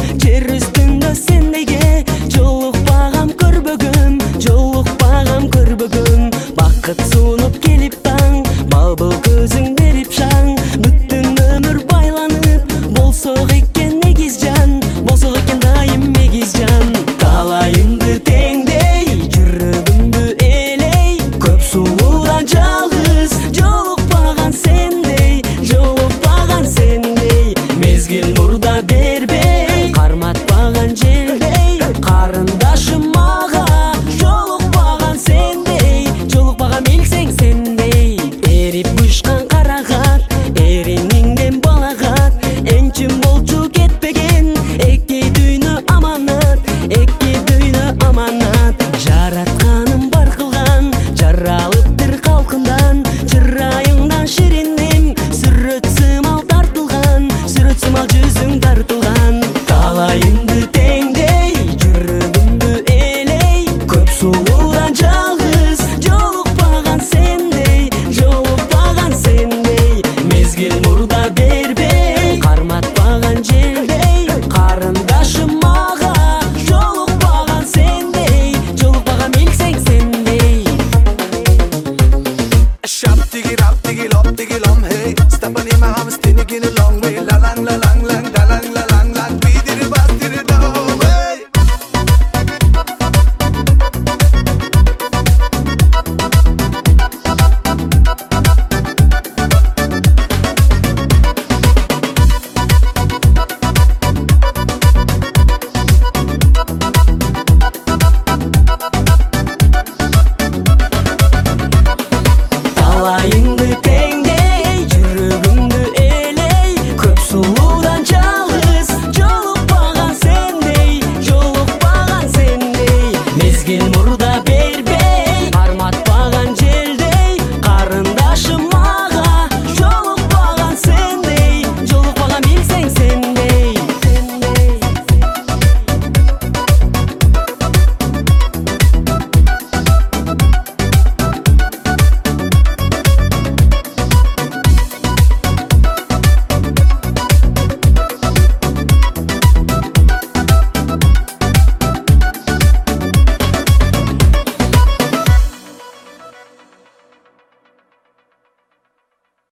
жер үстүндө сендейге жолукпагам көрбөгөм бакыт сунуп келип таң балбыл көзүң берип шаң бүттүн өмүр байланып болсок экен эгиз жан дайым эгиз жан талайымды теңдей жүрөгүмдү элей көп сулуудан жалгыз жолукпаган сендей мезгил мурда бербей карматпаган желдей карындашым мага жолукпаган билсең сендей эрип учкан карагат эриниңден балагат энчим болчу кетпеген эки дүйнө аманат жаратканым бар кылган жаралыптыр калкымдан чырайыңдан ширинем сүрөт сымал жүзүң тартылган талайым